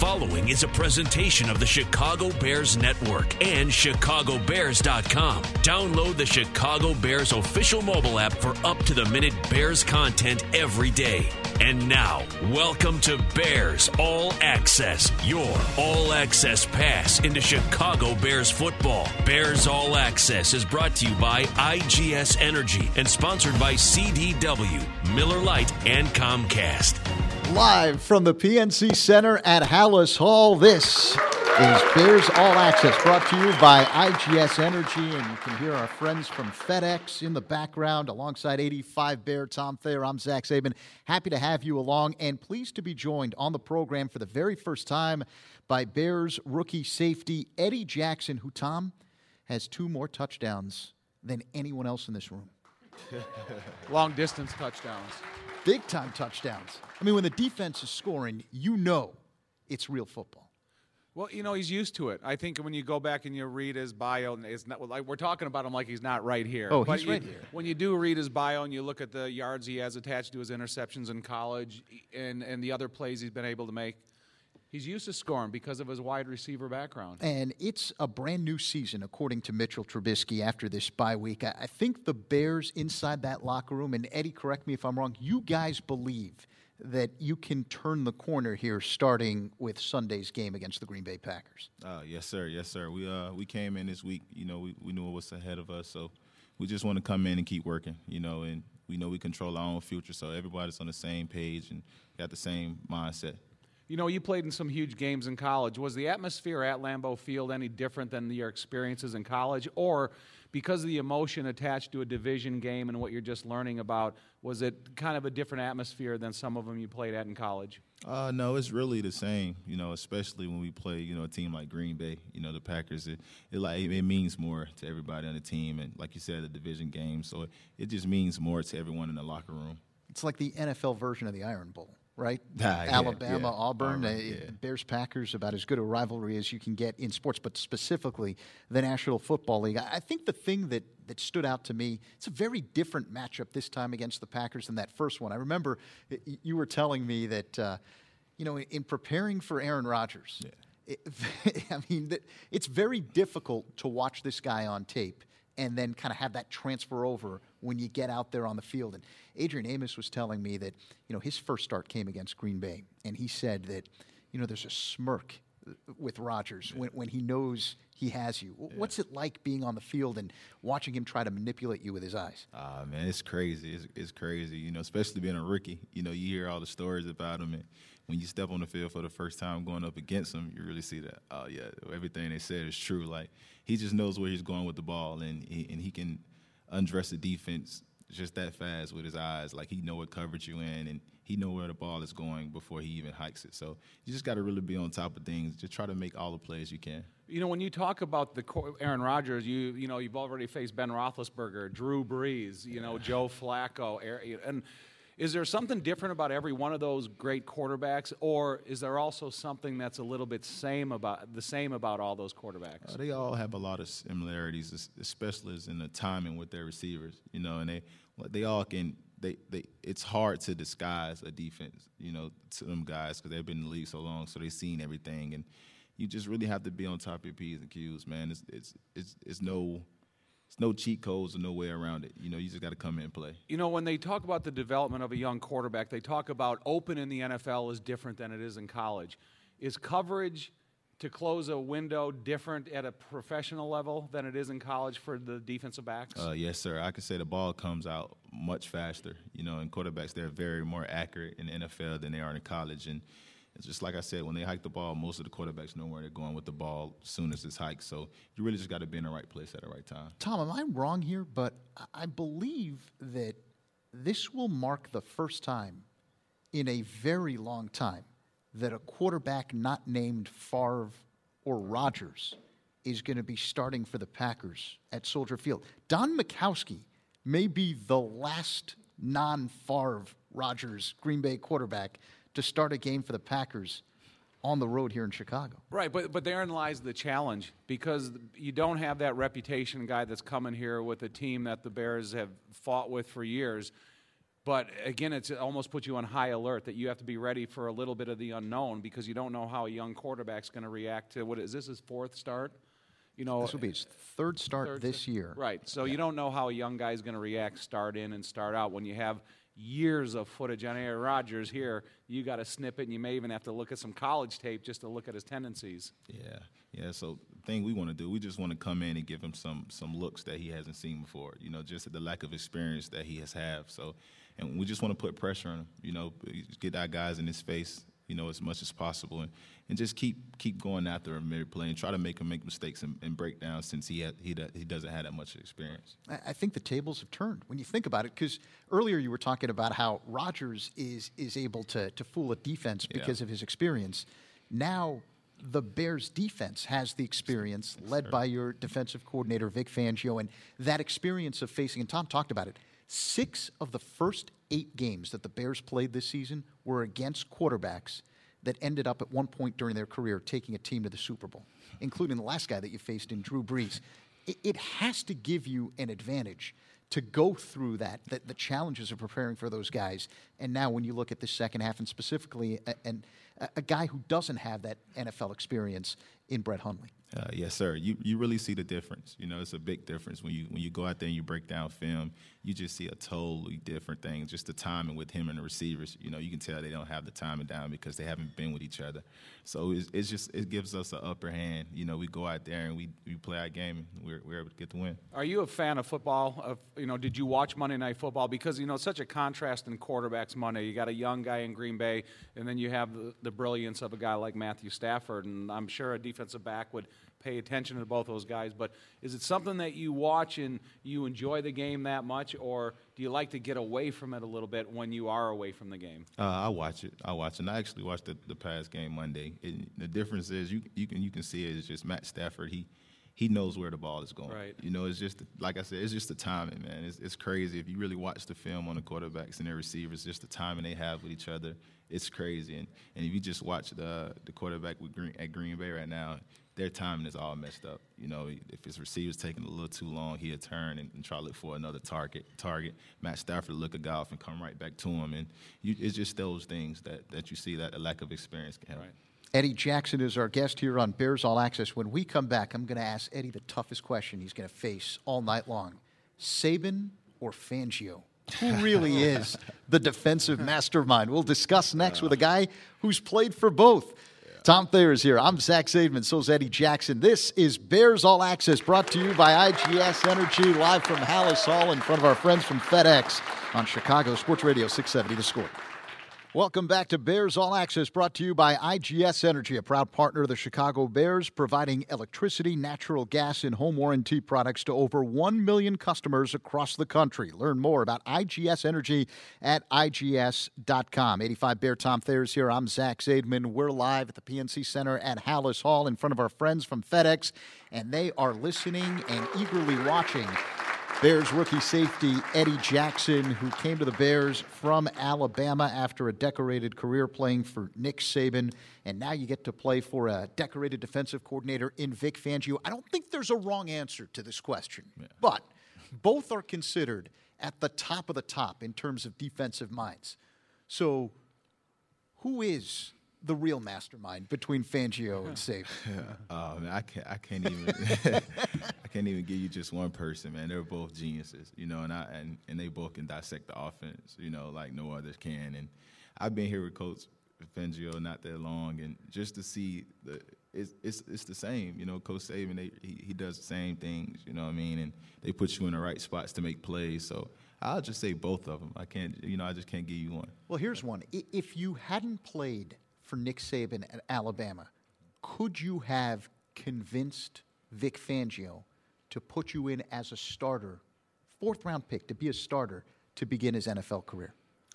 following is a presentation of the Chicago Bears Network and ChicagoBears.com. Download the Chicago Bears official mobile app for up-to-the-minute Bears content every day. And now, welcome to Bears All Access, your all-access pass into Chicago Bears football. Bears All Access is brought to you by IGS Energy and sponsored by CDW, Miller Lite, and Comcast. Live from the PNC Center at Hallis Hall, this is Bears All Access, brought to you by IGS Energy, and you can hear our friends from FedEx in the background alongside 85 Bear Tom Thayer. I'm Zach Saban. Happy to have you along and pleased to be joined on the program for the very first time by Bears rookie safety Eddie Jackson, who, Tom, has 2 more touchdowns than anyone else in this room. Long-distance touchdowns. Big-time touchdowns. I mean, when the defense is scoring, you know it's real football. Well, you know, he's used to it. I think when you go back and you read his bio, it's not, like we're talking about him like he's not right here. Oh, but he's right here. When you do read his bio and you look at the yards he has attached to his interceptions in college and the other plays he's been able to make, he's used to scoring because of his wide receiver background. And it's a brand new season, according to Mitchell Trubisky, after this bye week. I think the Bears inside that locker room, and Eddie, correct me if I'm wrong, you guys believe that you can turn the corner here starting with Sunday's game against the Green Bay Packers. Yes, sir. Yes, sir. We came in this week, you know, we knew what's ahead of us, so we just want to come in and keep working, you know, and we know we control our own future, so everybody's on the same page and got the same mindset. You know, you played in some huge games in college. Was the atmosphere at Lambeau Field any different than your experiences in college? Or because of the emotion attached to a division game and what you're just learning about, was it kind of a different atmosphere than some of them you played at in college? No, it's really the same, you know, especially when we play, you know, a team like Green Bay, you know, the Packers. It means more to everybody on the team. And like you said, a division game. So it just means more to everyone in the locker room. It's like the NFL version of the Iron Bowl. Right? Alabama, Auburn, Bears-Packers, about as good a rivalry as you can get in sports, but specifically the National Football League. I think the thing that stood out to me, it's a very different matchup this time against the Packers than that first one. I remember you were telling me that, you know, in preparing for Aaron Rodgers, it's very difficult to watch this guy on tape and then kind of have that transfer over when you get out there on the field. And Adrian Amos was telling me that, you know, his first start came against Green Bay, and he said that, you know, there's a smirk with Rodgers when he knows he has you. Yeah. What's it like being on the field and watching him try to manipulate you with his eyes? Man, it's crazy. It's crazy, you know, especially being a rookie. You know, you hear all the stories about him, and when you step on the field for the first time going up against him, you really see that, oh, yeah, everything they said is true. Like, he just knows where he's going with the ball, and he can undress the defense just that fast with his eyes. Like, he know what coverage you're in, and he know where the ball is going before he even hikes it. So you just got to really be on top of things. Just try to make all the plays you can. You know, when you talk about Aaron Rodgers, you know, you've already faced Ben Roethlisberger, Drew Brees, you know, Joe Flacco, and is there something different about every one of those great quarterbacks, or is there also something that's a little bit the same about all those quarterbacks? They all have a lot of similarities, especially in the timing with their receivers. You know, and they all can. It's hard to disguise a defense, you know, to them guys because they've been in the league so long, so they've seen everything, and you just really have to be on top of your P's and Q's, man. It's no cheat codes or no way around it. You know, you just got to come in and play. You know, when they talk about the development of a young quarterback, they talk about open in the NFL is different than it is in college. Is coverage to close a window different at a professional level than it is in college for the defensive backs? Yes, sir. I can say the ball comes out much faster. You know, and quarterbacks, they're very more accurate in the NFL than they are in college. And it's just like I said, when they hike the ball, most of the quarterbacks know where they're going with the ball as soon as it's hiked. So you really just got to be in the right place at the right time. Tom, am I wrong here? But I believe that this will mark the first time in a very long time that a quarterback not named Favre or Rodgers is going to be starting for the Packers at Soldier Field. Don Majkowski may be the last non-Favre Rodgers Green Bay quarterback to start a game for the Packers on the road here in Chicago. Right, but therein lies the challenge because you don't have that reputation guy that's coming here with a team that the Bears have fought with for years. But again, it almost puts you on high alert that you have to be ready for a little bit of the unknown because you don't know how a young quarterback's going to react to what is this his fourth start? This will be his third start this year. Right. So you don't know how a young guy's going to react, start in and start out. When you have years of footage on Aaron Rodgers here, you got to snip it, and you may even have to look at some college tape just to look at his tendencies. Yeah. So the thing we want to do, we just want to come in and give him some looks that he hasn't seen before. Just the lack of experience that he has had. So, and we just want to put pressure on him. Get our guys in his face. As much as possible, and just keep going after him every play and try to make him make mistakes and break down since he doesn't have that much experience. I think the tables have turned when you think about it, because earlier you were talking about how Rodgers is able to fool a defense because of his experience. Now the Bears defense has the experience led by your defensive coordinator, Vic Fangio, and that experience of facing, and Tom talked about it, 6 of the first 8 games that the Bears played this season were against quarterbacks that ended up at one point during their career taking a team to the Super Bowl, including the last guy that you faced in Drew Brees. It has to give you an advantage to go through the challenges of preparing for those guys. And now when you look at the second half, and specifically a guy who doesn't have that NFL experience in Brett Hundley. Yes, sir. You really see the difference. It's a big difference when you go out there and you break down film. You just see a totally different thing. Just the timing with him and the receivers. You can tell they don't have the timing down because they haven't been with each other. So it gives us an upper hand. We go out there and we play our game and we're able to get the win. Are you a fan of football? Did you watch Monday Night Football? Because such a contrast in quarterbacks Monday. You got a young guy in Green Bay, and then you have the brilliance of a guy like Matthew Stafford, and I'm sure a defensive back would pay attention to both those guys. But is it something that you watch and you enjoy the game that much, or do you like to get away from it a little bit when you are away from the game? I watch it. And I actually watched the past game Monday. The difference is you can see it. It's just Matt Stafford. He knows where the ball is going. Right. It's just like I said, it's just the timing, man. It's crazy if you really watch the film on the quarterbacks and their receivers. Just the timing they have with each other. It's crazy. And if you just watch the quarterback at Green Bay right now, their timing is all messed up. If his receiver's taking a little too long, he'll turn and try to look for another target. Matt Stafford will look a guy off and come right back to him. And it's just those things that you see that a lack of experience can have. Right. Eddie Jackson is our guest here on Bears All Access. When we come back, I'm going to ask Eddie the toughest question he's going to face all night long. Saban or Fangio? Who really is the defensive mastermind? We'll discuss next with a guy who's played for both. Tom Thayer is here. I'm Zach Zaidman. So is Eddie Jackson. This is Bears All Access, brought to you by IGS Energy, live from Hallis Hall in front of our friends from FedEx on Chicago Sports Radio 670 The Score. Welcome back to Bears All Access, brought to you by IGS Energy, a proud partner of the Chicago Bears, providing electricity, natural gas, and home warranty products to over 1 million customers across the country. Learn more about IGS Energy at IGS.com. 85 Bear Tom Thayer is here. I'm Zach Zaidman. We're live at the PNC Center at Hallis Hall in front of our friends from FedEx, and they are listening and eagerly watching Bears rookie safety Eddie Jackson, who came to the Bears from Alabama after a decorated career playing for Nick Saban, and now you get to play for a decorated defensive coordinator in Vic Fangio. I don't think there's a wrong answer to this question, but both are considered at the top of the top in terms of defensive minds. So who is the real mastermind between Fangio and Saban? Man, I can't even I can't even give you just one person, man. They're both geniuses, and they both can dissect the offense, like no others can. And I've been here with Coach Fangio not that long, and just to see it's the same, Coach Saban, he does the same things, and they put you in the right spots to make plays. So I'll just say both of them. I just can't give you one. Well, here's one. If you hadn't played for Nick Saban at Alabama, could you have convinced Vic Fangio to put you in as a starter, 4th-round pick, to be a starter to begin his NFL career?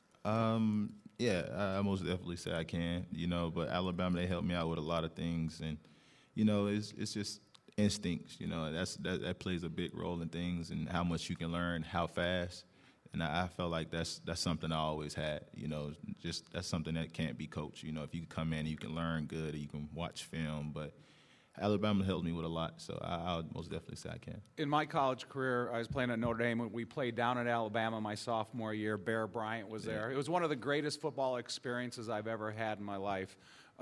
Yeah, I most definitely say I can, but Alabama, they helped me out with a lot of things, and, it's just instincts, that plays a big role in things and how much you can learn, how fast. And I felt like that's something I always had, just that's something that can't be coached. If you come in and you can learn good or you can watch film, but Alabama helped me with a lot, so I would most definitely say I can. In my college career, I was playing at Notre Dame. When we played down at Alabama my sophomore year, Bear Bryant was there. It was one of the greatest football experiences I've ever had in my life.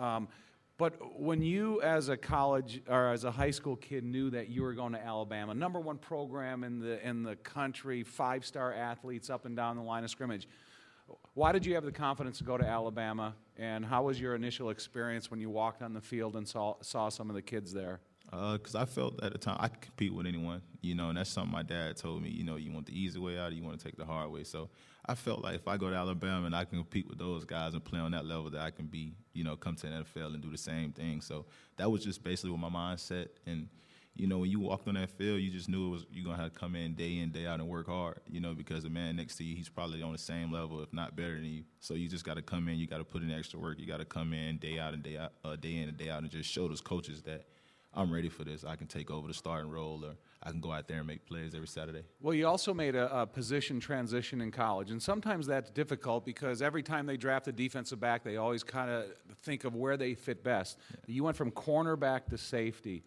But when you, as a college or as a high school kid, knew that you were going to Alabama, #1 program in the country, 5-star athletes up and down the line of scrimmage, why did you have the confidence to go to Alabama, and how was your initial experience when you walked on the field and saw some of the kids there? Because I felt at the time I could compete with anyone, and that's something my dad told me. You want the easy way out, or you want to take the hard way. So I felt like if I go to Alabama and I can compete with those guys and play on that level, that I can be, come to the NFL and do the same thing. So that was just basically what my mindset. And when you walked on that field, you just knew you're gonna have to come in, day out, and work hard. Because the man next to you, he's probably on the same level, if not better than you. So you just got to come in, you got to put in extra work, you got to come in day in and day out, and just show those coaches that I'm ready for this. I can take over the starting role, or I can go out there and make plays every Saturday. Well, you also made a position transition in college, and sometimes that's difficult because every time they draft a defensive back, they always kind of think of where they fit best. Yeah. You went from cornerback to safety.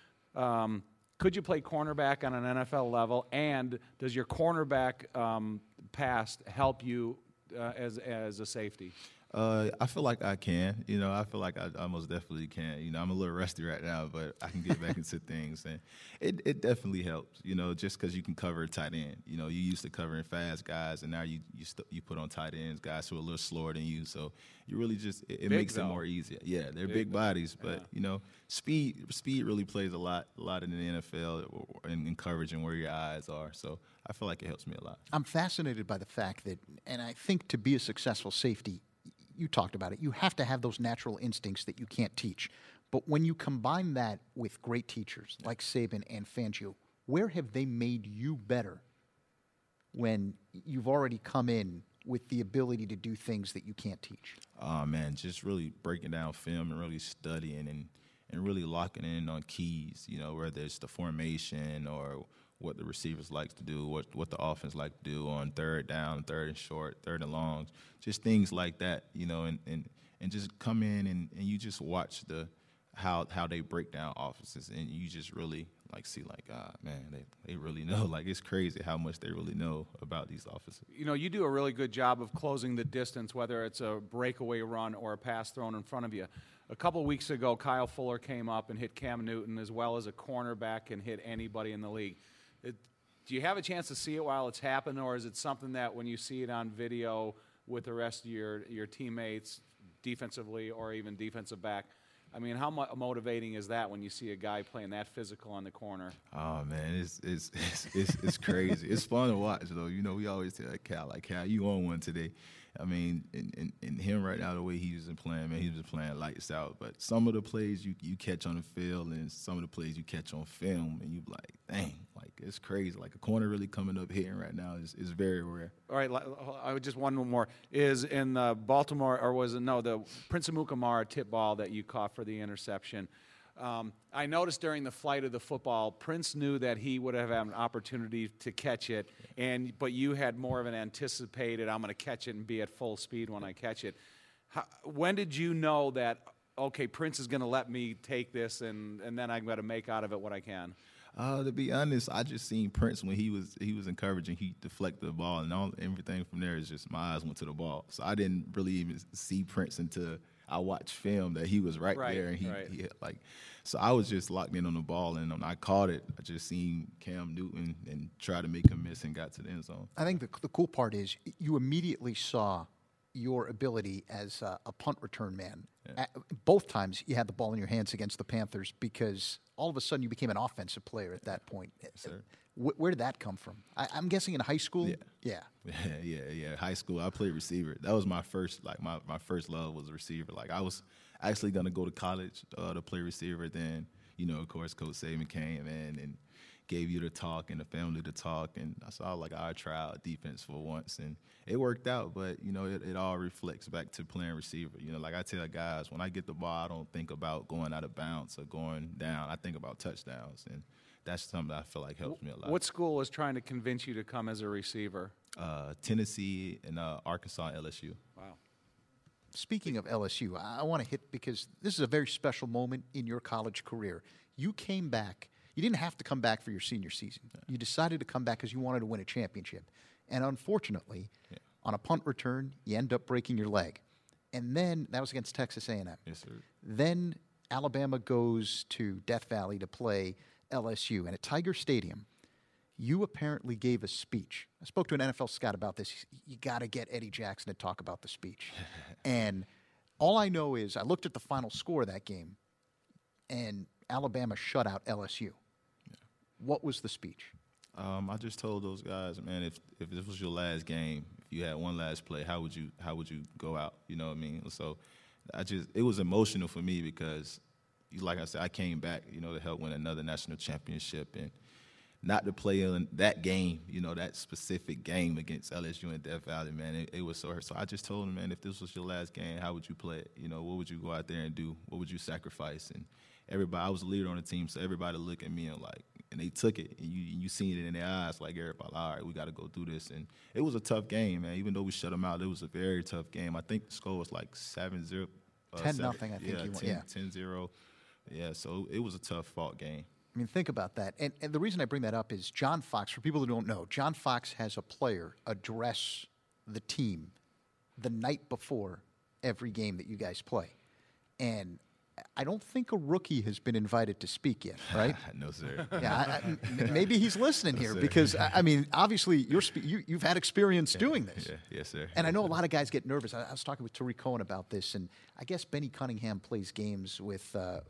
Could you play cornerback on an NFL level, and does your cornerback past help you as a safety? I feel like I can. I feel like I most definitely can. I'm a little rusty right now, but I can get back into things, and it definitely helps. Just because you can cover a tight end. You used to covering fast guys, and now you put on tight ends guys who are a little slower than you. So you really just it makes it more easier. Yeah, they're big bodies, but speed really plays a lot in the NFL in coverage and where your eyes are. So I feel like it helps me a lot. I'm fascinated by the fact that, and I think to be a successful safety, you talked about it, you have to have those natural instincts that you can't teach. But when you combine that with great teachers like Saban and Fangio, where have they made you better when you've already come in with the ability to do things that you can't teach? Oh, man, just really breaking down film and really studying and really locking in on keys, whether it's the formation or what the receivers like to do, what the offense like to do on third down, third and short, third and longs, just things like that, and just come in and you just watch how they break down offenses, and you just really see man, they really know. It's crazy how much they really know about these offenses. You do a really good job of closing the distance, whether it's a breakaway run or a pass thrown in front of you. A couple of weeks ago, Kyle Fuller came up and hit Cam Newton, as well as a cornerback can hit anybody in the league. Do you have a chance to see it while it's happening, or is it something that when you see it on video with the rest of your teammates defensively or even defensive back, how motivating is that when you see a guy playing that physical on the corner? Oh, man, it's crazy. It's fun to watch, though. We always tell Cal, you on one today. And him right now, the way he was playing, man, he was playing lights out. But some of the plays you catch on the field and some of the plays you catch on film, and you be like, dang, it's crazy. A corner really coming up hitting right now is very rare. All right, I would just one more. Is in Baltimore, or was it, no, the Prince Amukamara tip ball that you caught for the interception. I noticed during the flight of the football, Prince knew that he would have had an opportunity to catch it, but you had more of an anticipated, I'm going to catch it and be at full speed when I catch it. When did you know that, okay, Prince is going to let me take this and then I'm going to make out of it what I can? To be honest, I just seen Prince when he was in coverage and he deflected the ball, and everything from there is just my eyes went to the ball. So I didn't really even see Prince until I watched film that he was right there, and he hit, so I was just locked in on the ball, and when I caught it, I just seen Cam Newton and tried to make him miss and got to the end zone. I think the cool part is you immediately saw your ability as a punt return man. Yeah. Both times you had the ball in your hands against the Panthers because all of a sudden you became an offensive player at that point. Yes, sir. Where did that come from? I'm guessing in high school? Yeah. High school, I played receiver. That was my first, my first love was receiver. I was actually going to go to college to play receiver. Then, of course, Coach Saban came in and gave you the talk and the family the talk. And I saw, I try out defense for once. And it worked out, but, it all reflects back to playing receiver. I tell guys, when I get the ball, I don't think about going out of bounds or going down. I think about touchdowns. And that's something that I feel like helps me a lot. What school was trying to convince you to come as a receiver? Tennessee and Arkansas and LSU. Wow. Speaking of LSU, I want to hit, because this is a very special moment in your college career. You came back. You didn't have to come back for your senior season. You decided to come back because you wanted to win a championship. And unfortunately, on a punt return, you end up breaking your leg. And then that was against Texas A&M. Yes, sir. Then Alabama goes to Death Valley to play LSU. And at Tiger Stadium, you apparently gave a speech. I spoke to an NFL scout about this. You got to get Eddie Jackson to talk about the speech. And all I know is I looked at the final score of that game, and Alabama shut out LSU. Yeah. What was the speech? I just told those guys, man, if this was your last game, if you had one last play, how would you go out? You know what I mean? So it was emotional for me because, like I said, I came back, to help win another national championship, and not to play in that game, that specific game against LSU and Death Valley, man, it was so hurt. So I just told him, man, if this was your last game, how would you play it? What would you go out there and do? What would you sacrifice? And everybody, I was the leader on the team, so everybody looked at me and they took it, and you seen it in their eyes, like everybody, all right, we got to go do this. And it was a tough game, man. Even though we shut them out, it was a very tough game. I think the score was like 7-0. 10-0, I think you won. 10-0. Yeah, so it was a tough fought game. I mean, think about that. And the reason I bring that up is John Fox, for people who don't know, John Fox has a player address the team the night before every game that you guys play. And I don't think a rookie has been invited to speak yet, right? No, sir. Yeah, maybe he's listening here because, I mean, obviously you've had experience doing this. Yeah, yes, sir. And I know a lot of guys get nervous. I was talking with Tariq Cohen about this, and I guess Benny Cunningham plays games with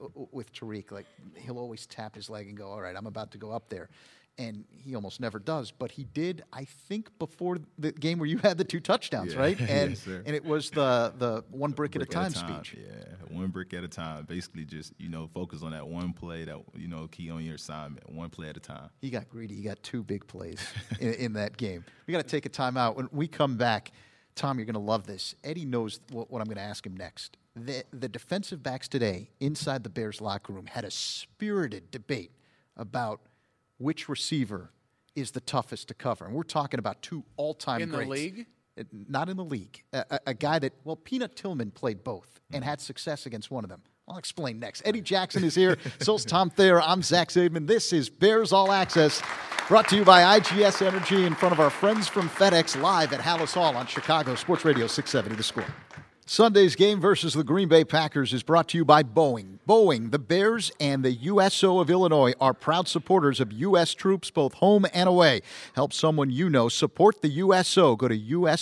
Tariq. Like, he'll always tap his leg and go, all right, I'm about to go up there. And he almost never does, but he did, I think, before the game where you had the 2 touchdowns, right? And yes, sir. And it was the one brick at a time speech. Yeah, one brick at a time. Basically, just focus on that one play, that key on your assignment, one play at a time. He got greedy. He got 2 big plays in that game. We got to take a timeout. When we come back, Tom, you're going to love this. Eddie knows what I'm going to ask him next. The defensive backs today inside the Bears locker room had a spirited debate about which receiver is the toughest to cover. And we're talking about 2 all-time greats. In the league? Not in the league. A guy that, Peanut Tillman played both and had success against one of them. I'll explain next. Eddie Jackson is here. So's Tom Thayer. I'm Zach Zaidman. This is Bears All Access, brought to you by IGS Energy in front of our friends from FedEx, live at Hallis Hall on Chicago Sports Radio 670 The Score. Sunday's game versus the Green Bay Packers is brought to you by Boeing. Boeing, the Bears, and the USO of Illinois are proud supporters of U.S. troops both home and away. Help someone you know support the USO. Go to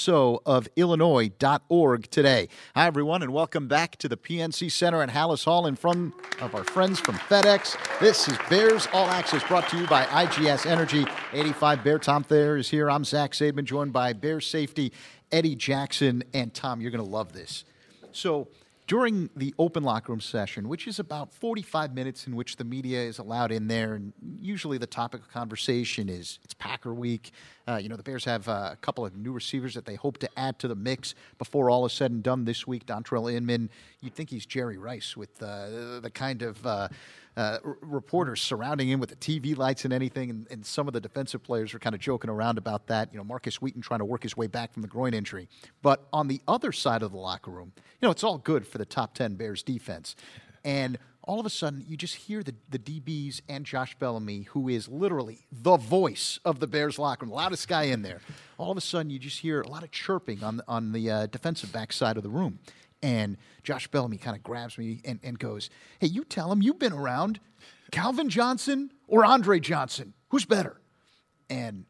usoofillinois.org today. Hi, everyone, and welcome back to the PNC Center at Hallis Hall in front of our friends from FedEx. This is Bears All Access, brought to you by IGS Energy. 85 Bear Tom Thayer is here. I'm Zach Zaidman, joined by Bears safety Eddie Jackson. And Tom, you're going to love this. So during the open locker room session, which is about 45 minutes in which the media is allowed in there, and usually the topic of conversation is it's Packer week. The Bears have a couple of new receivers that they hope to add to the mix before all is said and done this week. Dontrell Inman, you'd think he's Jerry Rice with the kind of reporters surrounding him with the TV lights and anything, and some of the defensive players are kind of joking around about that. Marcus Wheaton trying to work his way back from the groin injury. But on the other side of the locker room, it's all good for the top 10 Bears defense. And all of a sudden, you just hear the DBs and Josh Bellamy, who is literally the voice of the Bears locker room, the loudest guy in there. All of a sudden, you just hear a lot of chirping on the defensive back side of the room. And Josh Bellamy kind of grabs me and goes, hey, you tell him you've been around Calvin Johnson or Andre Johnson. Who's better? And,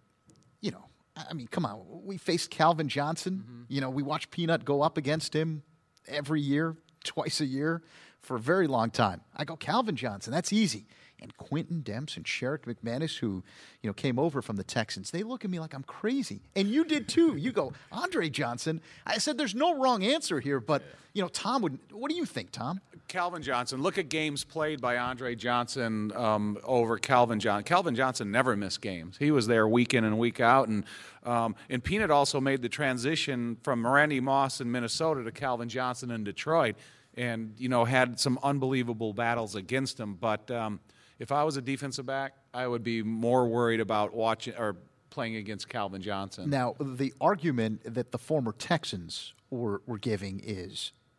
come on. We faced Calvin Johnson. Mm-hmm. We watched Peanut go up against him every year, twice a year, for a very long time. I go, Calvin Johnson, that's easy. And Quentin Demps and Sherrick McManus, who, came over from the Texans, they look at me like I'm crazy. And you did too. You go, Andre Johnson. I said, there's no wrong answer here, but, Tom what do you think, Tom? Calvin Johnson. Look at games played by Andre Johnson over Calvin Johnson. Calvin Johnson never missed games. He was there week in and week out. And Peanut also made the transition from Randy Moss in Minnesota to Calvin Johnson in Detroit and, had some unbelievable battles against him. But if I was a defensive back, I would be more worried about watching or playing against Calvin Johnson. Now, the argument that the former Texans were giving is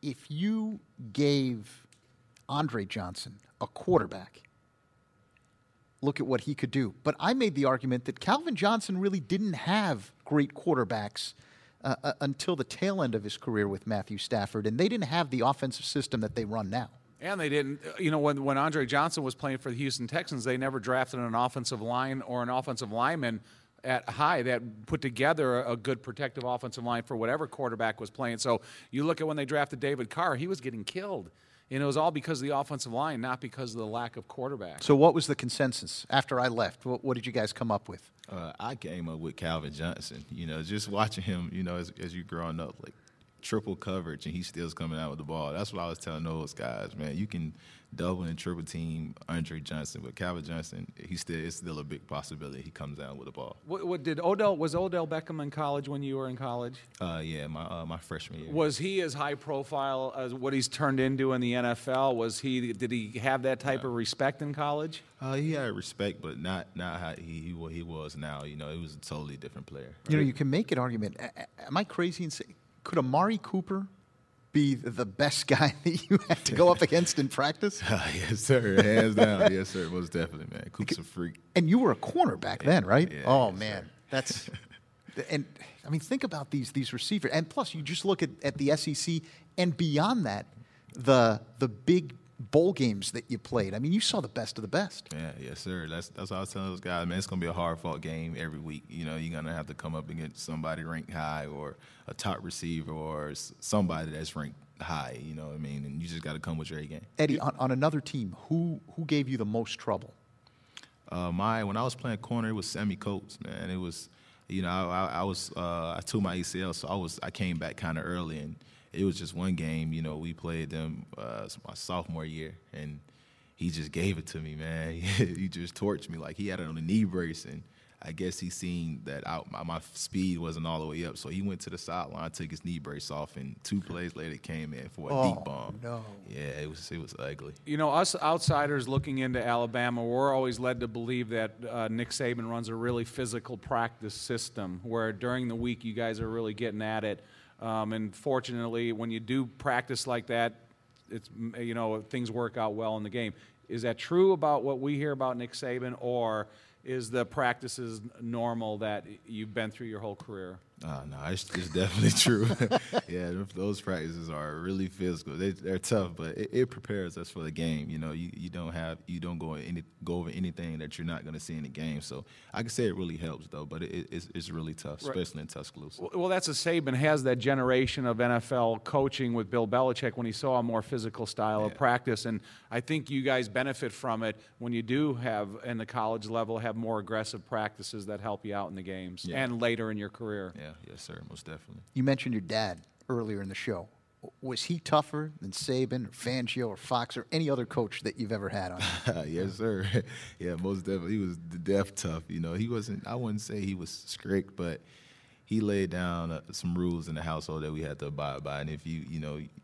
if you gave Andre Johnson a quarterback, look at what he could do. But I made the argument that Calvin Johnson really didn't have great quarterbacks until the tail end of his career with Matthew Stafford, and they didn't have the offensive system that they run now. And they didn't, when Andre Johnson was playing for the Houston Texans, they never drafted an offensive line or an offensive lineman at high that put together a good protective offensive line for whatever quarterback was playing. So you look at when they drafted David Carr, he was getting killed. And it was all because of the offensive line, not because of the lack of quarterback. So what was the consensus after I left? What did you guys come up with? I came up with Calvin Johnson. Just watching him, as you growing up, like triple coverage, and he still's coming out with the ball. That's what I was telling those guys, man. You can double and triple team Andre Johnson, but Calvin Johnson, it's still a big possibility he comes out with the ball. Was Odell Beckham in college when you were in college? Yeah, my freshman year. Was he as high profile as what he's turned into in the NFL? Did he have that type of respect in college? He had respect, but not how he was now. He was a totally different player. Right? You can make an argument. Am I crazy and say, could Amari Cooper be the best guy that you had to go up against in practice? Yes, sir. Hands down. Yes, sir. Most definitely, man. Coop's a freak. And you were a cornerback then, right? Yeah, man. That's – and, I mean, think about these receivers. And plus, you just look at the SEC, and beyond that, the big bowl games that you played. I mean, you saw the best of the best. Yeah, yes, sir. That's what I was telling those guys, man. It's going to be a hard-fought game every week. You're going to have to come up against somebody ranked high or a top receiver or somebody that's ranked high, you know what I mean? And you just got to come with your A game. Eddie, on another team, who gave you the most trouble? When I was playing corner, it was Sammy Coates, man. It was, I tore my ACL, so I came back kind of early, and it was just one game, we played them my sophomore year, and he just gave it to me, man. He just torched me. Like, he had it on a knee brace, and I guess he seen that my speed wasn't all the way up, so he went to the sideline, took his knee brace off, and 2 plays later came in for a deep bomb. No. Yeah, it was ugly. Us outsiders looking into Alabama, we're always led to believe that Nick Saban runs a really physical practice system where during the week you guys are really getting at it. And fortunately, when you do practice like that, it's things work out well in the game. Is that true about what we hear about Nick Saban, or is the practices normal that you've been through your whole career? No, it's definitely true. Yeah, those practices are really physical. They're tough, but it prepares us for the game. You don't go over anything that you're not going to see in the game. So I can say it really helps, though, but it's really tough, especially in Tuscaloosa. Well, that's a Saban has that generation of NFL coaching with Bill Belichick when he saw a more physical style of practice, and I think you guys benefit from it when you do have, in the college level, have more aggressive practices that help you out in the games and later in your career. Yeah, yes, sir, most definitely. You mentioned your dad earlier in the show. Was he tougher than Saban or Fangio or Fox or any other coach that you've ever had on? Yes, sir. Yeah, most definitely. He was death tough. He wasn't. I wouldn't say he was strict, but he laid down some rules in the household that we had to abide by. And if you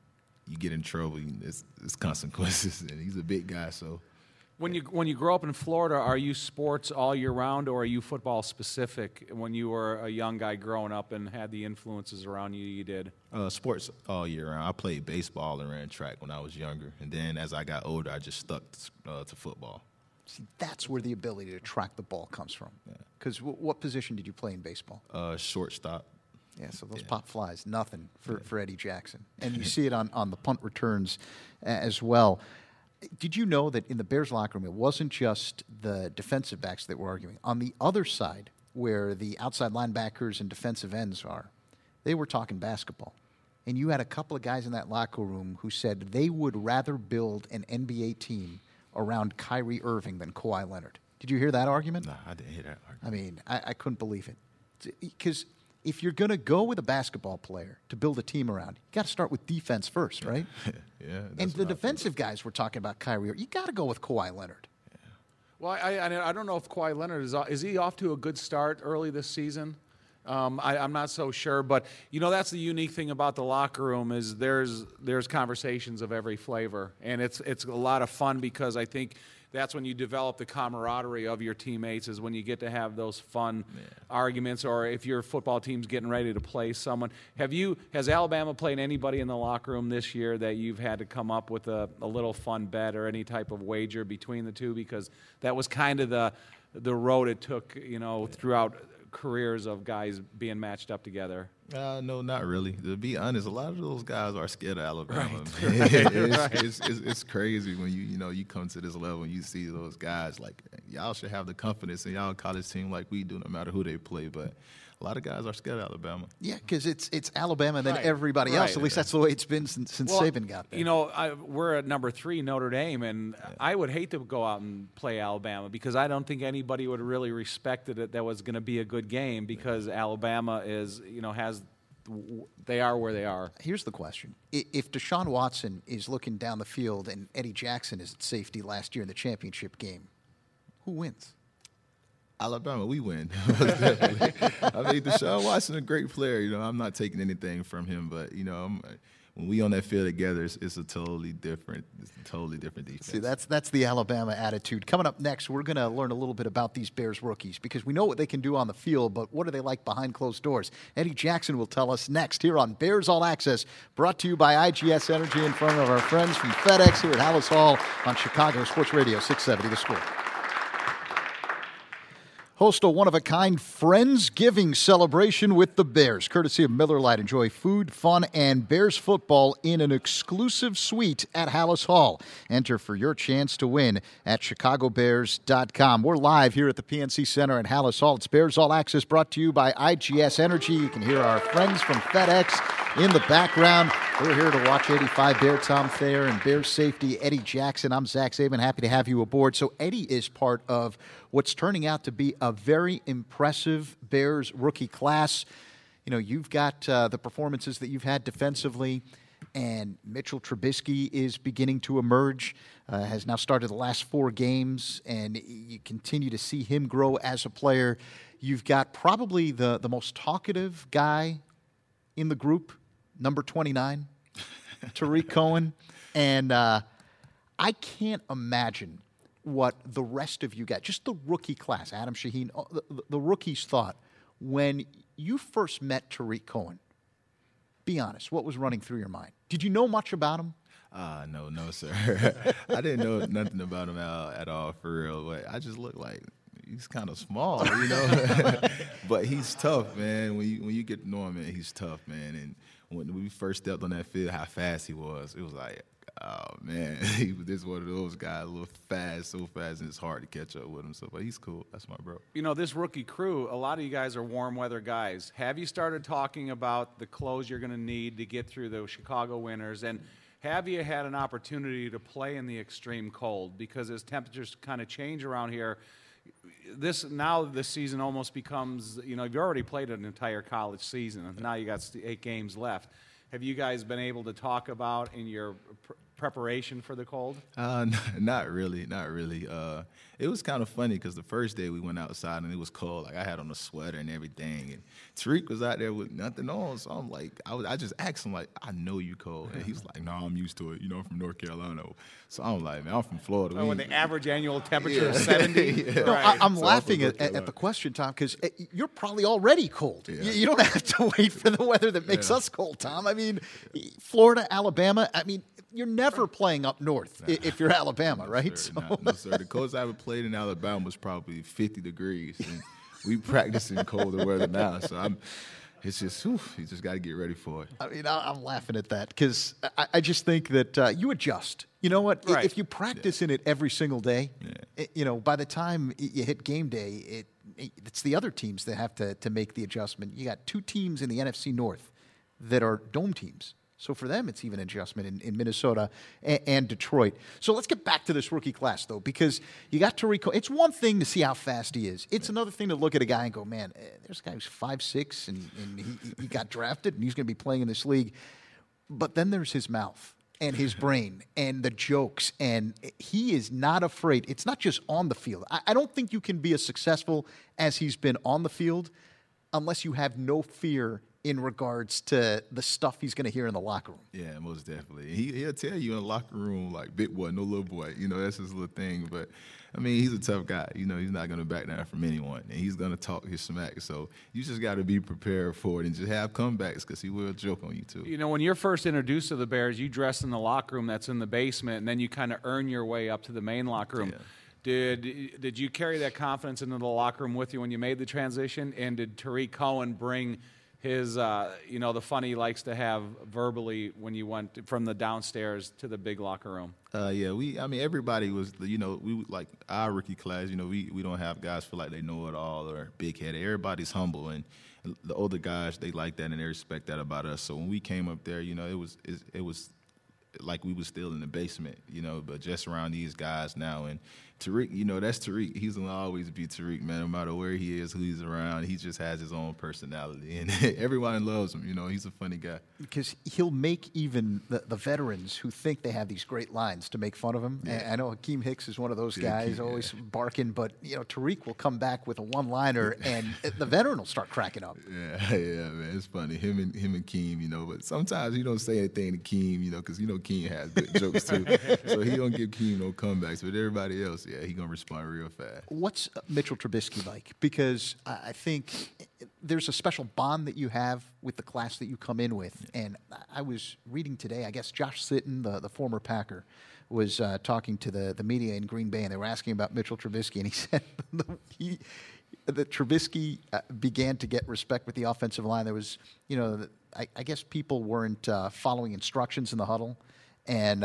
get in trouble, it's consequences. And he's a big guy, so. When you grow up in Florida, are you sports all year round, or are you football specific when you were a young guy growing up and had the influences around you did? Sports all year round. I played baseball and ran track when I was younger. And then as I got older, I just stuck to football. See, that's where the ability to track the ball comes from. Because what position did you play in baseball? Shortstop. Yeah, so those pop flies, nothing for Eddie Jackson. And you see it on the punt returns as well. Did you know that in the Bears locker room, it wasn't just the defensive backs that were arguing? On the other side, where the outside linebackers and defensive ends are, they were talking basketball. And you had a couple of guys in that locker room who said they would rather build an NBA team around Kyrie Irving than Kawhi Leonard. Did you hear that argument? No, I didn't hear that argument. I mean, I couldn't believe it. Because if you're going to go with a basketball player to build a team around, you got to start with defense first, right? Yeah. And the defensive guys were talking about Kyrie. You got to go with Kawhi Leonard. Yeah. Well, I don't know if Kawhi Leonard is he off to a good start early this season. I'm not so sure, but that's the unique thing about the locker room is there's conversations of every flavor, and it's a lot of fun because I think that's when you develop the camaraderie of your teammates is when you get to have those fun arguments, or if your football team's getting ready to play someone. Has Alabama played anybody in the locker room this year that you've had to come up with a little fun bet or any type of wager between the two? Because that was kind of the road it took, throughout careers of guys being matched up together. No, not really. To be honest, a lot of those guys are scared of Alabama. Right. It's crazy when you come to this level and you see those guys. Like, y'all should have the confidence in y'all college team like we do, no matter who they play. But a lot of guys are scared of Alabama. Yeah, because it's Alabama and then Right. everybody else. Right. At least that's the way it's been since Saban got there. We're at number 3, Notre Dame, and I would hate to go out and play Alabama because I don't think anybody would really respected it that was going to be a good game because Alabama is, they are where they are. Here's the question. If Deshaun Watson is looking down the field and Eddie Jackson is at safety last year in the championship game, who wins? Alabama, we win. Definitely. I mean, Deshaun Watson a great player. I'm not taking anything from him, but when we on that field together, it's a totally different defense. See, that's the Alabama attitude. Coming up next, we're going to learn a little bit about these Bears rookies because we know what they can do on the field, but what are they like behind closed doors? Eddie Jackson will tell us next here on Bears All Access, brought to you by IGS Energy in front of our friends from FedEx here at Hallis Hall on Chicago Sports Radio 670 The Score. Host a one-of-a-kind Friendsgiving celebration with the Bears, courtesy of Miller Lite. Enjoy food, fun, and Bears football in an exclusive suite at Hallis Hall. Enter for your chance to win at chicagobears.com. We're live here at the PNC Center at Hallis Hall. It's Bears All Access, brought to you by IGS Energy. You can hear our friends from FedEx in the background. We're here to watch 85 Bear Tom Thayer and Bears safety Eddie Jackson. I'm Zach Saban. Happy to have you aboard. So Eddie is part of what's turning out to be a very impressive Bears rookie class. You've got the performances that you've had defensively, and Mitchell Trubisky is beginning to emerge, has now started the last 4 games, and you continue to see him grow as a player. You've got probably the most talkative guy in the group, number 29, Tariq Cohen. And I can't imagine what the rest of you got, just the rookie class, Adam Shaheen, the rookies thought when you first met Tariq Cohen. Be honest, what was running through your mind? Did you know much about him? No, sir. I didn't know nothing about him at all, for real. But I just look like he's kind of small, But he's tough, man. When you get to know him, man, he's tough, man. And when we first stepped on that field, how fast he was, it was like, oh, man, this is one of those guys, a little fast, so fast, and it's hard to catch up with him. So, but he's cool. That's my bro. This rookie crew, a lot of you guys are warm weather guys. Have you started talking about the clothes you're going to need to get through the Chicago winters? And have you had an opportunity to play in the extreme cold? Because as temperatures kind of change around here, this season almost becomes, you've already played an entire college season, and now you got 8 games left. Have you guys been able to talk about in your preparation for the cold? Not really. It was kind of funny because the first day we went outside and it was cold. Like, I had on a sweater and everything, and Tariq was out there with nothing on. So I'm like, I just asked him, like, I know you cold, and he was like, no, I'm used to it. I'm from North Carolina. So I'm like, man, I'm from Florida. When the average annual temperature is 70. Yeah. No, Right. I'm laughing at the question, Tom, because you're probably already cold. Yeah. You don't have to wait for the weather that makes us cold, Tom. I mean, Florida, Alabama, you're never playing up north if you're Alabama, right? No, sir. The coldest I ever played in Alabama was probably 50 degrees, and we practice in colder weather now. So it's just, you just got to get ready for it. I'm laughing at that because I just think that you adjust. You know what? Right. If you practice in it every single day, by the time you hit game day, it's the other teams that have to make the adjustment. You got 2 teams in the NFC North that are dome teams. So for them, it's even an adjustment in Minnesota and Detroit. So let's get back to this rookie class, though, because you got Tariq Cohen. It's one thing to see how fast he is. It's another thing to look at a guy and go, man, there's a guy who's 5'6", and he got drafted, and he's going to be playing in this league. But then there's his mouth and his brain and the jokes, and he is not afraid. It's not just on the field. I don't think you can be as successful as he's been on the field unless you have no fear in regards to the stuff he's going to hear in the locker room. Yeah, most definitely. He'll tell you in the locker room, like, big boy, no little boy. You know, that's his little thing. But, I mean, he's a tough guy. You know, he's not going to back down from anyone. And he's going to talk his smack. So you just got to be prepared for it and just have comebacks because he will joke on you, too. You know, when you're first introduced to the Bears, you dress in the locker room that's in the basement, and then you kind of earn your way up to the main locker room. Yeah. Did you carry that confidence into the locker room with you when you made the transition? And did Tariq Cohen bring his, the fun he likes to have verbally when you went from the downstairs to the big locker room? Everybody was, we like our rookie class, we don't have guys feel like they know it all or big-headed. Everybody's humble, and the older guys, they like that and they respect that about us. So when we came up there, it was like we was still in the basement, but just around these guys now. And Tariq, that's Tariq. He's going to always be Tariq, man, no matter where he is, who he's around. He just has his own personality, and everyone loves him. He's a funny guy. Because he'll make even the veterans who think they have these great lines to make fun of him. Yeah. And I know Hakeem Hicks is one of those guys, always barking, but, Tariq will come back with a one-liner, and the veteran will start cracking up. Yeah, man, it's funny. Him and Keem, but sometimes he don't say anything to Keem, because, Keem has good jokes, too. So he don't give Keem no comebacks, but everybody else, yeah, he going to respond real fast. What's Mitchell Trubisky like? Because I think there's a special bond that you have with the class that you come in with. Yeah. And I was reading today, I guess Josh Sitton, the former Packer, was talking to the media in Green Bay, and they were asking about Mitchell Trubisky, and he said that Trubisky began to get respect with the offensive line. There was, I guess people weren't following instructions in the huddle, and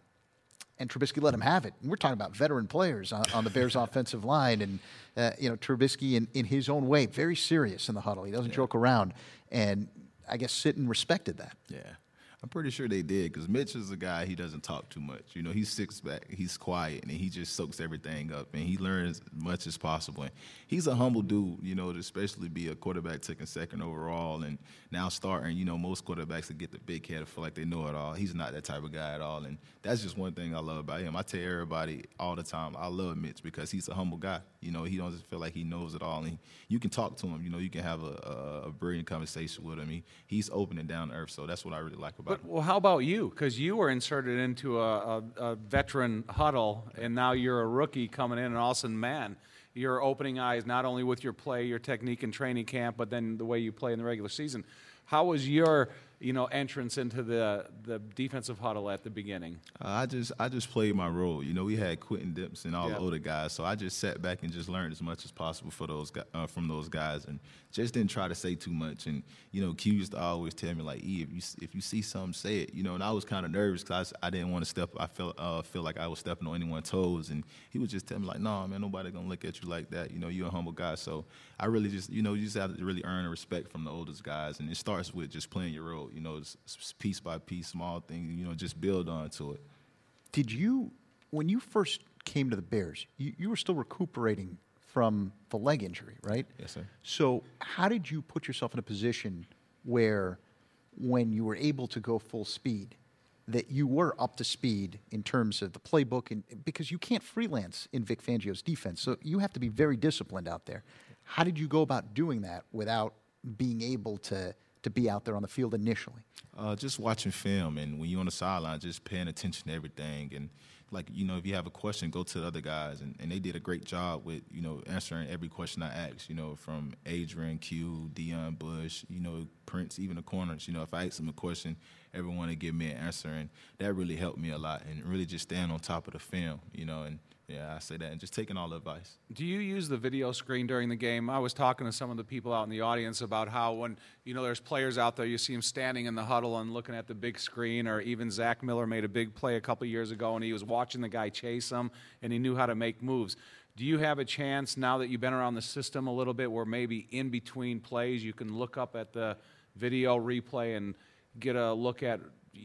Trubisky let him have it. And we're talking about veteran players on the Bears' offensive line. And, Trubisky, in his own way, very serious in the huddle. He doesn't joke around. And I guess Sitton respected that. Yeah. I'm pretty sure they did, because Mitch is a guy, he doesn't talk too much. He sits back, he's quiet, and he just soaks everything up, and he learns as much as possible. And he's a humble dude, to especially be a quarterback taken second overall and now starting. Most quarterbacks that get the big head feel like they know it all. He's not that type of guy at all, and that's just one thing I love about him. I tell everybody all the time, I love Mitch because he's a humble guy. He doesn't feel like he knows it all, and you can talk to him. You can have a brilliant conversation with him. He's open and down to earth, so that's what I really like about him. Well, how about you? Because you were inserted into a veteran huddle, and now you're a rookie coming in, and all of a sudden, man, you're opening eyes not only with your play, your technique in training camp, but then the way you play in the regular season. How was your entrance into the defensive huddle at the beginning? I just played my role. We had Quentin Dips and all the older guys, so I just sat back and just learned as much as possible from those guys, and just didn't try to say too much. And Q used to always tell me, like, E, if you see something, say it. And I was kind of nervous because I didn't want to step. I feel like I was stepping on anyone's toes, and he would just tell me, like, no, man, nobody gonna look at you like that. You're a humble guy. So I really just you just have to really earn the respect from the oldest guys, and it starts with just playing your role. Piece by piece, small things, just build on to it. Did you, when you first came to the Bears, you were still recuperating from the leg injury, right? Yes, sir. So how did you put yourself in a position where when you were able to go full speed, that you were up to speed in terms of the playbook? And because you can't freelance in Vic Fangio's defense, so you have to be very disciplined out there. How did you go about doing that without being able to be out there on the field initially? Just watching film, and when you're on the sideline, just paying attention to everything. And, like, if you have a question, go to the other guys. And they did a great job with, answering every question I asked, from Adrian, Q, Deion Bush, Prince, even the corners. If I asked them a question, everyone would give me an answer. And that really helped me a lot, and really just staying on top of the film, and yeah, I say that, and just taking all the advice. Do you use the video screen during the game? I was talking to some of the people out in the audience about how when, there's players out there, you see them standing in the huddle and looking at the big screen, or even Zach Miller made a big play a couple years ago, and he was watching the guy chase him, and he knew how to make moves. Do you have a chance, now that you've been around the system a little bit, where maybe in between plays you can look up at the video replay and get a look at,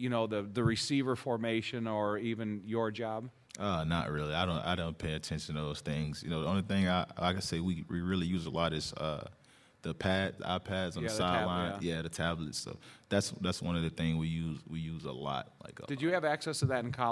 the receiver formation or even your job? Not really. I don't pay attention to those things. The only thing like I say we really use a lot is the iPads on the sideline. The tablets. So that's one of the things we use a lot. Did you have access to that in college?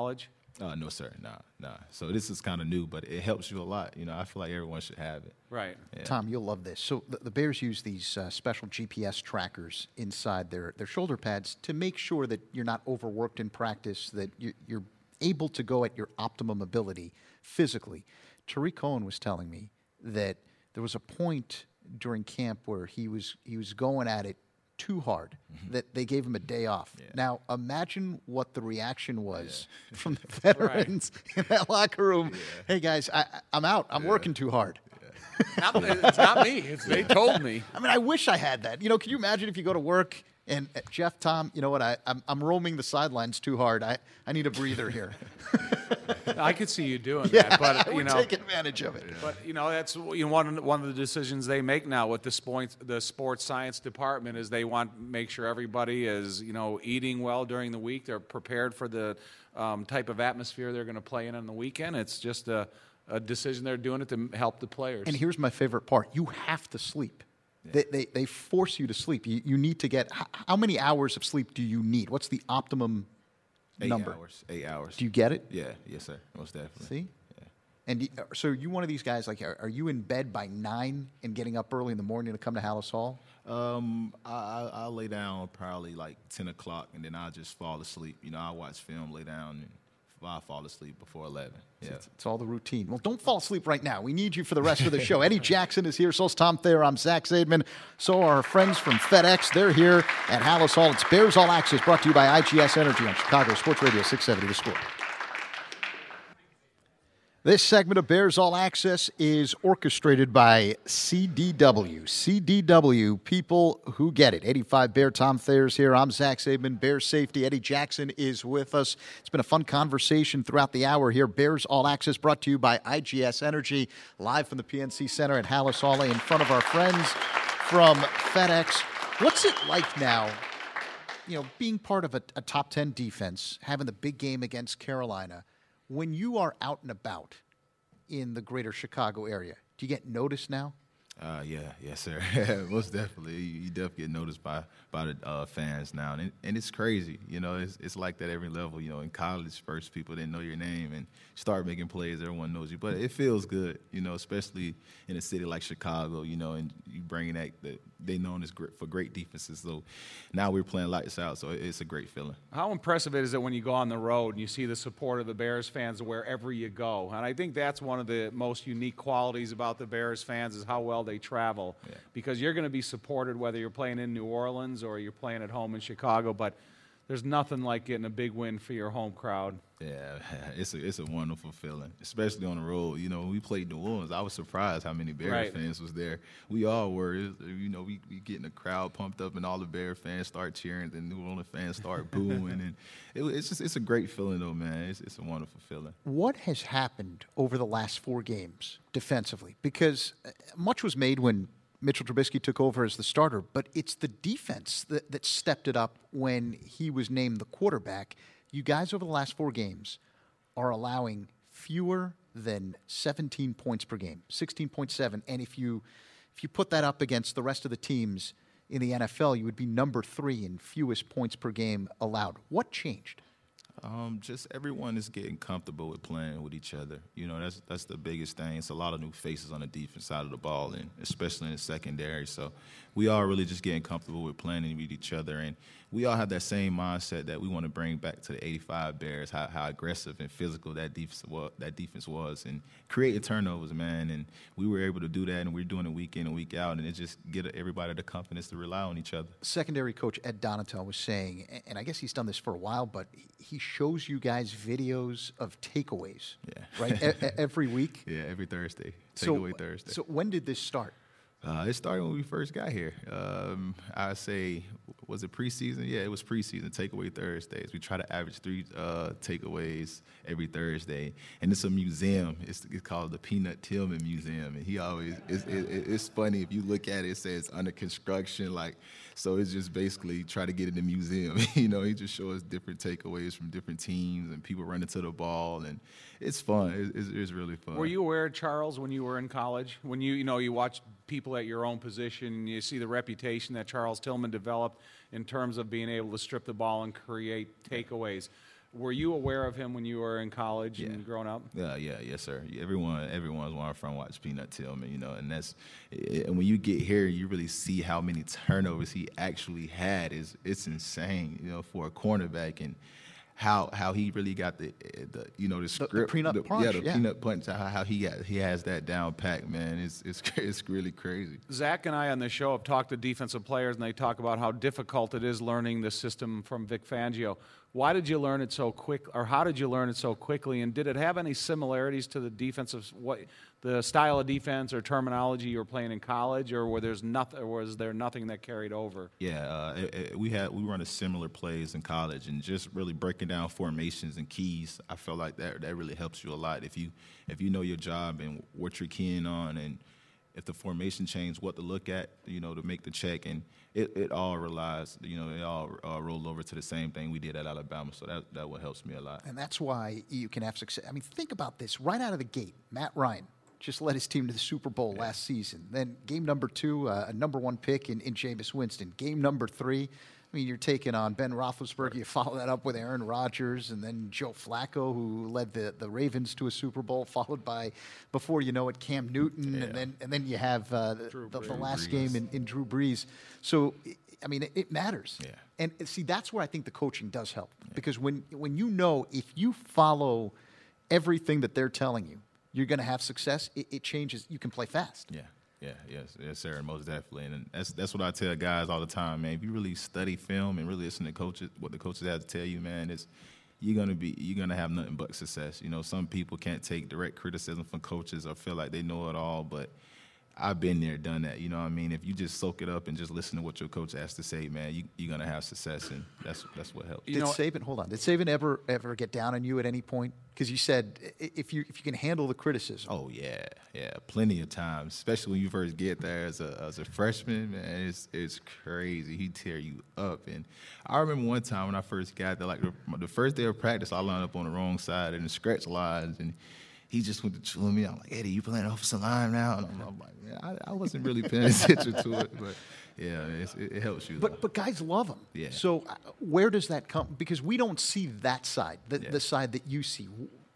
No, sir. Nah. So this is kind of new, but it helps you a lot. You know, I feel like everyone should have it. Right. Yeah. Tom, you'll love this. So the Bears use these special GPS trackers inside their shoulder pads to make sure that you're not overworked in practice, that you're able to go at your optimum ability physically. Tariq Cohen was telling me that there was a point during camp where he was going at it too hard, that they gave him a day off. Yeah. Now, imagine what the reaction was from the veterans in that locker room. Hey, guys, I'm out. I'm working too hard. It's not me. They told me. I mean, I wish I had that. You know, can you imagine if you go to work and Jeff, Tom, you know what? I'm roaming the sidelines too hard. I need a breather here. I could see you doing that, but I you would know, take advantage of it. but you know that's one of the decisions they make now with the sports science department is they want to make sure everybody is eating well during the week. They're prepared for the type of atmosphere they're going to play in on the weekend. It's just a decision they're doing it to help the players. And here's my favorite part: you have to sleep. They force you to sleep. You need to get how many hours of sleep do you need? What's the optimum number? 8 hours. Do you get it? Yeah, yes, sir. Most definitely. See? Yeah. And so you one of these guys, like, are you in bed by 9 and getting up early in the morning to come to Hallis Hall? I'll lay down probably like 10 o'clock, and then I'll just fall asleep. You know, I'll watch film, lay down, and I'll fall asleep before 11. Yeah. It's all the routine. Well, don't fall asleep right now. We need you for the rest of the show. Eddie Jackson is here. So's Tom Thayer. I'm Zach Zaidman. So are our friends from FedEx. They're here at Hallis Hall. It's Bears All Access, brought to you by IGS Energy on Chicago Sports Radio 670 The Score. This segment of Bears All Access is orchestrated by CDW. CDW, people who get it. 85 Bear, Tom Thayer's here. I'm Zach Zaidman. Bears safety, Eddie Jackson is with us. It's been a fun conversation throughout the hour here. Bears All Access brought to you by IGS Energy, live from the PNC Center at Hallis Hall in front of our friends from FedEx. What's it like now, being part of a top 10 defense, having the big game against Carolina? When you are out and about in the greater Chicago area, do you get noticed now? Yes, sir. Most definitely. You definitely get noticed by the fans now, and it's crazy. It's like that every level. In college, first people didn't know your name, and start making plays, everyone knows you. But it feels good, especially in a city like Chicago. And you bringing that they known as for great defenses. So now we're playing lights out. So it's a great feeling. How impressive is it when you go on the road and you see the support of the Bears fans wherever you go? And I think that's one of the most unique qualities about the Bears fans is how well they travel. Yeah. Because you're going to be supported whether you're playing in New Orleans or you're playing at home in Chicago. But there's nothing like getting a big win for your home crowd. Yeah, it's a wonderful feeling, especially on the road. When we played New Orleans, I was surprised how many Bears fans was there. We all were. We getting the crowd pumped up, and all the Bears fans start cheering, and New Orleans fans start booing, and it's a great feeling though, man. It's a wonderful feeling. What has happened over the last 4 games defensively? Because much was made when Mitchell Trubisky took over as the starter, but it's the defense that stepped it up when he was named the quarterback. You guys over the last 4 games are allowing fewer than 17 points per game, 16.7. And if you put that up against the rest of the teams in the NFL, you would be number 3 in fewest points per game allowed. What changed? Just everyone is getting comfortable with playing with each other. That's the biggest thing. It's a lot of new faces on the defense side of the ball, and especially in the secondary. So we all really just getting comfortable with playing with each other, and we all have that same mindset that we want to bring back to the 85 Bears, how aggressive and physical that defense was, and creating turnovers, man. And we were able to do that, and we're doing it week in and week out, and it just get everybody the confidence to rely on each other. Secondary coach Ed Donatel was saying, and I guess he's done this for a while, but he shows you guys videos of takeaways, right, every week? Yeah, every Thursday, takeaway Thursday. So when did this start? It started when we first got here. I say, was it preseason? Yeah, it was preseason, takeaway Thursdays. We try to average 3 takeaways every Thursday. And it's a museum. It's called the Peanut Tillman Museum. And he always, it's funny, if you look at it, it says under construction, so it's just basically try to get in the museum. He just shows different takeaways from different teams and people running to the ball, and it's fun. It's really fun. Were you aware, Charles, when you were in college, when you watched people at your own position, you see the reputation that Charles Tillman developed in terms of being able to strip the ball and create takeaways? Were you aware of him when you were in college and growing up? Yes, sir. Everyone's where I'm from watch Peanut Tillman, and and when you get here, you really see how many turnovers he actually had. It's insane, for a cornerback, and how he really got the script, the peanut punch, peanut punch. How he has that down pat, man. It's really crazy. Zach and I on the show have talked to defensive players, and they talk about how difficult it is learning the system from Vic Fangio. Why did you learn it so quick, or how did you learn it so quickly? And did it have any similarities to the defensive, the style of defense or terminology you were playing in college, or was there nothing that carried over? Yeah, we run a similar plays in college, and just really breaking down formations and keys. I feel like that really helps you a lot if you know your job and what you're keying on, and if the formation change, what to look at, to make the check, and it all relies, it all rolled over to the same thing we did at Alabama. So that what helps me a lot. And that's why you can have success. I mean, think about this right out of the gate. Matt Ryan just led his team to the Super Bowl last season. Then game number 2, a number 1 pick in Jameis Winston. Game number 3, I mean, you're taking on Ben Roethlisberger. You follow that up with Aaron Rodgers, and then Joe Flacco, who led the Ravens to a Super Bowl, followed by, before you know it, Cam Newton, and then you have the last game in Drew Brees. So, I mean, it matters. Yeah. And see, that's where I think the coaching does help, because when if you follow everything that they're telling you, you're going to have success. It changes. You can play fast. Yes, sir, most definitely. And that's what I tell guys all the time, man. If you really study film and really listen to coaches, what the coaches have to tell you, man, you're gonna have nothing but success. Some people can't take direct criticism from coaches or feel like they know it all, but I've been there, done that. You know what I mean? If you just soak it up and just listen to what your coach has to say, man, you're gonna have success, and that's what helps. Did Saban ever get down on you at any point? Because you said if you can handle the criticism. Oh yeah, plenty of times, especially when you first get there as a freshman, man. It's crazy. He tear you up, and I remember one time when I first got there, like the first day of practice, I lined up on the wrong side in the stretch lines, and he just went to chewing me. I'm like, Eddie, you playing offensive line now? And I'm like, man, I wasn't really paying attention to it, but yeah, it helps you. But guys love him. Yeah. So where does that come? Because we don't see that side, the side that you see.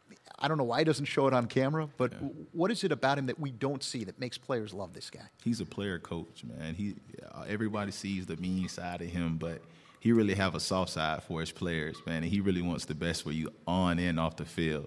I don't know why he doesn't show it on camera, but what is it about him that we don't see that makes players love this guy? He's a player coach, man. Everybody sees the mean side of him, but he really have a soft side for his players, man. And he really wants the best for you on and off the field,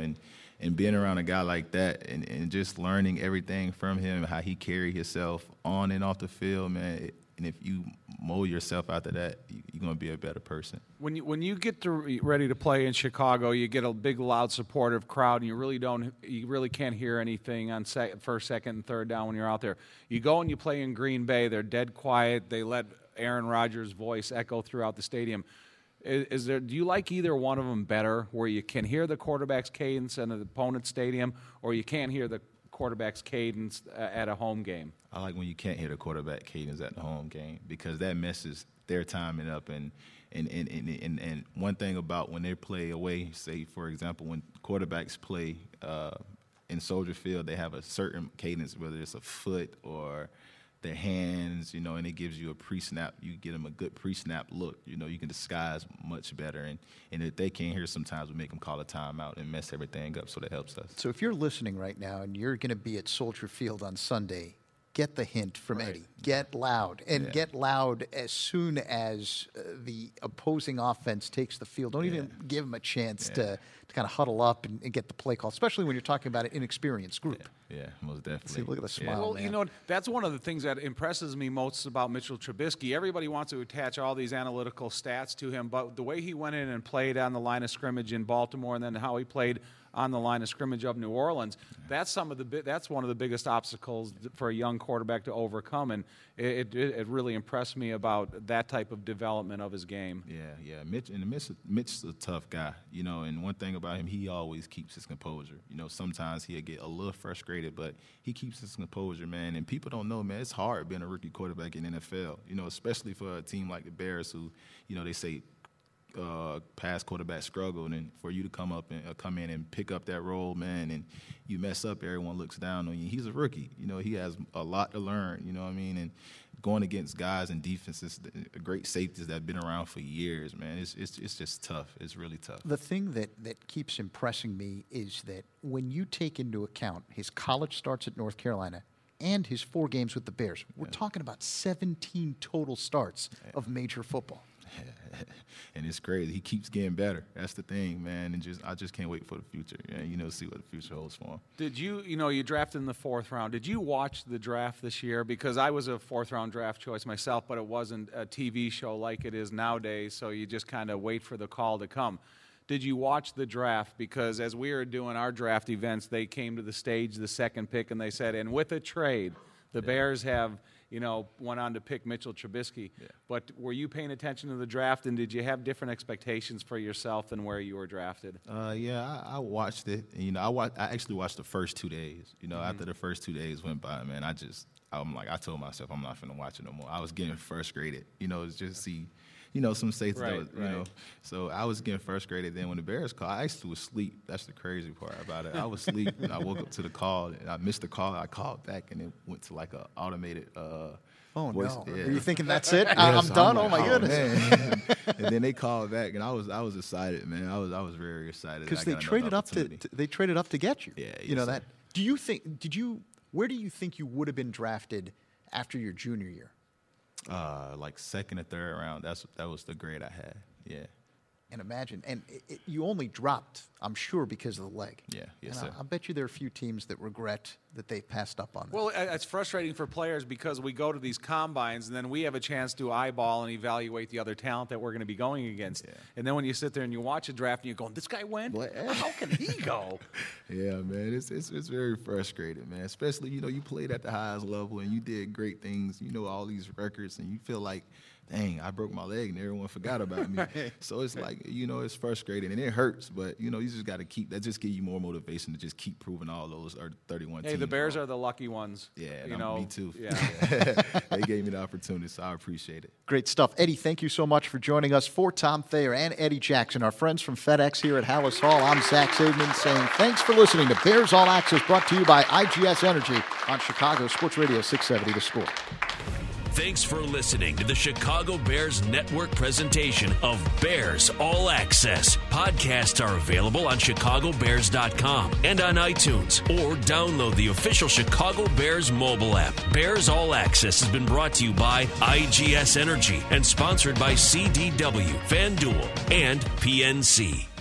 and being around a guy like that and just learning everything from him, how he carry himself on and off the field, man. And if you mold yourself after that, you're going to be a better person. When you get ready to play in Chicago, you get a big, loud, supportive crowd, and you really can't hear anything on first, second, and third down when you're out there. You go and you play in Green Bay. They're dead quiet. They let Aaron Rodgers' voice echo throughout the stadium. Do you like either one of them better, where you can hear the quarterback's cadence in an opponent's stadium, or you can't hear the quarterback's cadence at a home game? I like when you can't hear the quarterback cadence at the home game, because that messes their timing up. And one thing about when they play away, say, for example, when quarterbacks play in Soldier Field, they have a certain cadence, whether it's a foot or their hands, and it gives you a pre-snap. You get them a good pre-snap look. You can disguise much better. And if they can't hear, sometimes we make them call a timeout and mess everything up, so that helps us. So if you're listening right now and you're going to be at Soldier Field on Sunday, get the hint from Eddie. Get loud, and get loud as soon as the opposing offense takes the field. Don't even give them a chance to kind of huddle up and get the play call, especially when you're talking about an inexperienced group. Yeah, most definitely. See, look at the smile, Well, man. that's one of the things that impresses me most about Mitchell Trubisky. Everybody wants to attach all these analytical stats to him, but the way he went in and played on the line of scrimmage in Baltimore, and then how he played on the line of scrimmage of New Orleans, that's one of the biggest obstacles for a young quarterback to overcome, and it really impressed me about that type of development of his game. Yeah. Mitch's a tough guy, and one thing about him, he always keeps his composure. Sometimes he'll get a little frustrated, but he keeps his composure, man. And people don't know, man, it's hard being a rookie quarterback in the NFL, especially for a team like the Bears who, they say past quarterback struggled, and for you to come in and pick up that role, man, and you mess up, everyone looks down on you. He's a rookie, he has a lot to learn, you know what I mean? And going against guys and defenses, great safeties that have been around for years, man. It's just tough. It's really tough. The thing that keeps impressing me is that when you take into account his college starts at North Carolina and his 4 games with the Bears, we're talking about 17 total starts of major football. And it's crazy. He keeps getting better. That's the thing, man. And I just can't wait for the future. See what the future holds for him. Did you drafted in the 4th round. Did you watch the draft this year? Because I was a 4th round draft choice myself, but it wasn't a TV show like it is nowadays, so you just kind of wait for the call to come. Did you watch the draft? Because as we were doing our draft events, they came to the stage, the 2nd pick, and they said, and with a trade, the Bears have went on to pick Mitchell Trubisky. Yeah. But were you paying attention to the draft, and did you have different expectations for yourself than where you were drafted? Yeah, I watched it. I actually watched the first 2 days. After the first 2 days went by, man, I told myself I'm not finna watch it no more. I was getting frustrated. Just see, some safety. Right. So I was getting frustrated. Then when the Bears called, I actually was asleep. That's the crazy part about it. I was asleep, and I woke up to the call, and I missed the call. I called back, and it went to like an automated voice. No! Yeah. Are you thinking that's it? Yeah, I'm so done. I'm like, oh my goodness! Man. And then they called back, and I was excited, man. I was very excited Because they traded up to get you. Yeah, that. Do you think? Where do you think you would have been drafted after your junior year? Like 2nd or 3rd round. That was the grade I had. Yeah. And imagine, and you only dropped, I'm sure, because of the leg. Yeah, yes, and sir. I bet you there are a few teams that regret that they passed up on that. Well, it's frustrating for players because we go to these combines and then we have a chance to eyeball and evaluate the other talent that we're going to be going against. Yeah. And then when you sit there and you watch a draft and you're going, this guy went? How can he go? Yeah, man, it's very frustrating, man. Especially, you played at the highest level and you did great things. All these records, and you feel like, dang, I broke my leg and everyone forgot about me. Right. So it's like, it's frustrating and it hurts, but, you just got to keep, that just give you more motivation to just keep proving all those 31 teams. Hey, the Bears are the lucky ones. Yeah, me too. Yeah. They gave me the opportunity, so I appreciate it. Great stuff. Eddie, thank you so much for joining us. For Tom Thayer and Eddie Jackson, our friends from FedEx here at Hallis Hall, I'm Zach Zaidman saying thanks for listening to Bears All Access, brought to you by IGS Energy on Chicago Sports Radio 670 The Score. Thanks for listening to the Chicago Bears Network presentation of Bears All Access. Podcasts are available on chicagobears.com and on iTunes, or download the official Chicago Bears mobile app. Bears All Access has been brought to you by IGS Energy and sponsored by CDW, FanDuel, and PNC.